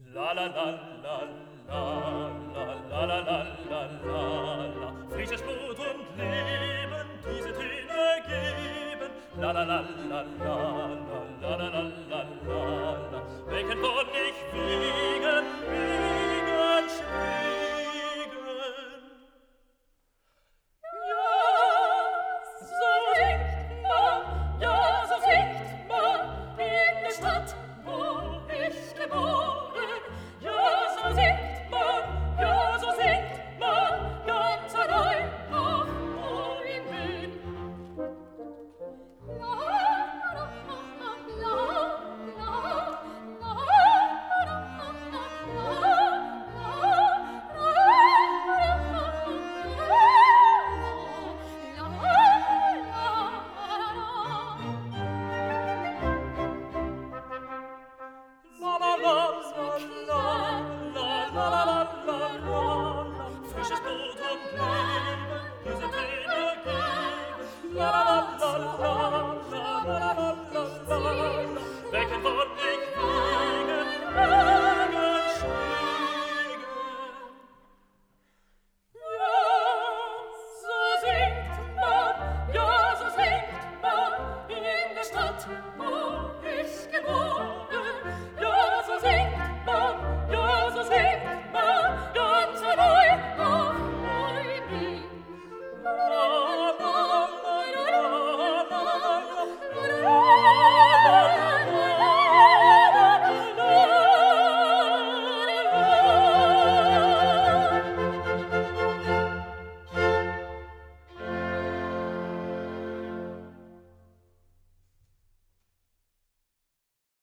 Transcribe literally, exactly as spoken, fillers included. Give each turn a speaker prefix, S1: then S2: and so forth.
S1: La la la la la la la la la la la la. Frisches Blut und Leben diese Töne geben. La la la la la